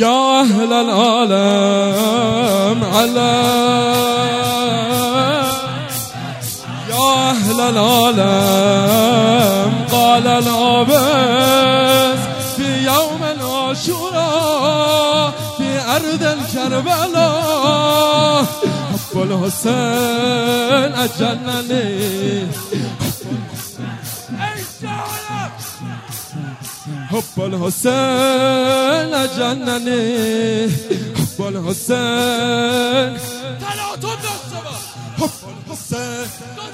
یا اهل العالم یا اهل العالم قال العابس في يوم العاشوراء في أرض الكربلاء حب الحسين أجنني حب الحسين أجنني حب الحسين حب الحسين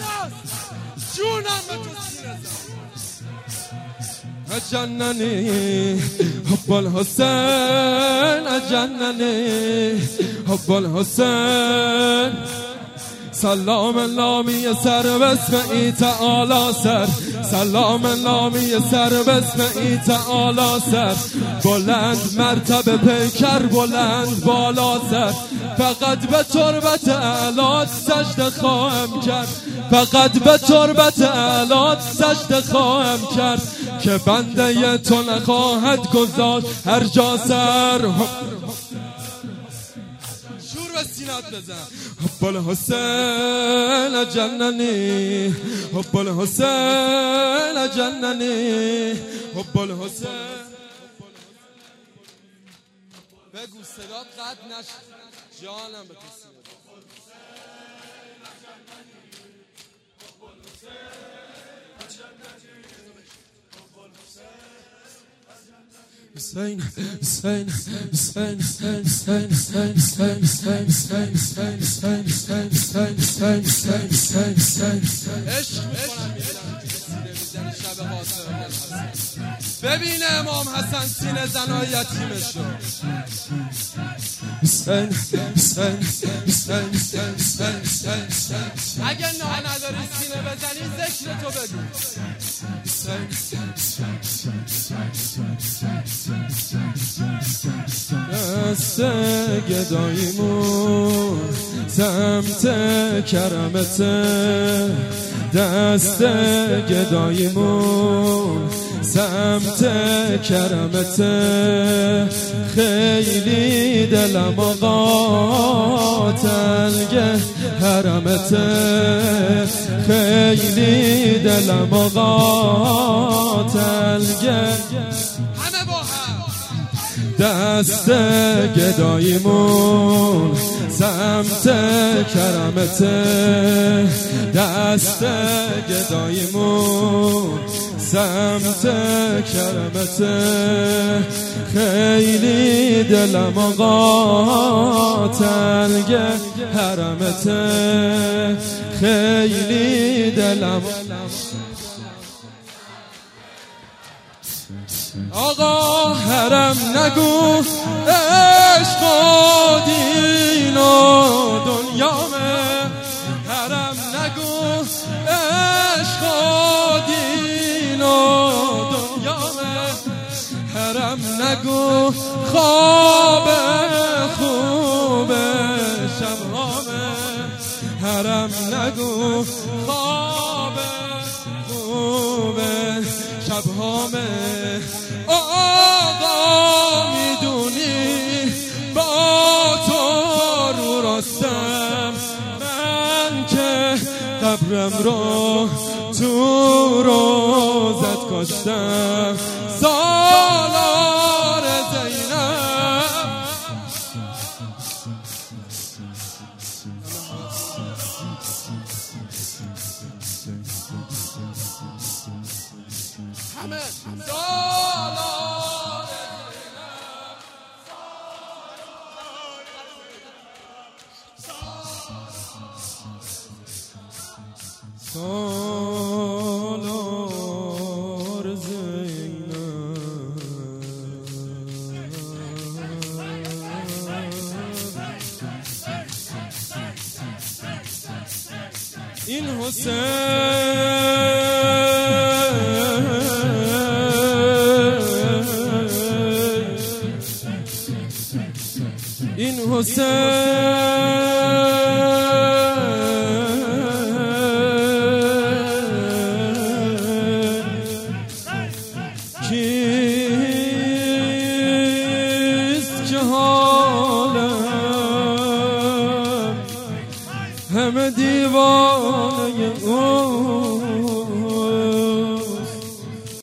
أجنني حب الحسين أجنني حب الحسين سلام لامی سر بسم ای تعالی سر سلام لامی سر بسم ای تعالی سر بلند مرتبه پیکر بلند بالا سر فقط به تربت اعلات سجده خواهم کرد فقط به تربت اعلات سجده خواهم کرد که بنده تو نخواهد گذاشت هر جا سر شور و سینات بزن حب الحسین جننی حب الحسین جننی حب الحسین بگو صدات قد نشد جانم به کسی حسین حسین حسین حسین حسین حسین حسین حسین حسین حسین حسین حسین حسین حسین حسین عشق میکنم میزنه شب قاسم ببین امام حسن سینه زنای یتیمشو حسین حسین حسین حسین حسین اگه نه نداری سینه بزنی ذکر تو بگو حسین دست گداییمون سمت کرمت دست گداییمون سمت کرمت خیلی دلم قاتلگه حرمت خیلی دلم قاتلگه دست گداییمون سمت کرمت دست گداییمون سمت کرمت خیلی دلم قاتلگه حرمت خیلی دلم آقا حرم نگو عشق و دین و دنیامه حرم نگو عشق و دین و دنیامه حرم نگو خواب خوب شبهامه حرم نگو خواب خوب شبهامه آقا میدونی با تو رو راستم من که قبرم رو تو روزت کاشتم سالار زینب همه سالار زینب این حسین این حسین کیست که همه دیوانه او